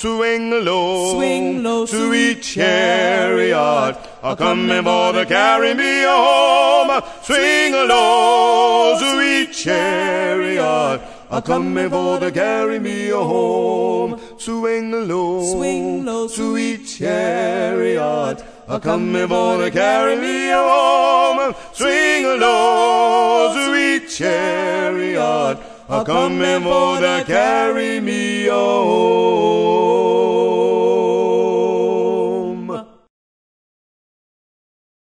swing low, sweet chariot, coming for to carry me home. Swing low, sweet chariot, coming for to carry me home. Swing low, sweet chariot, coming for to carry me home. Swing low, sweet chariot, coming for to carry me home.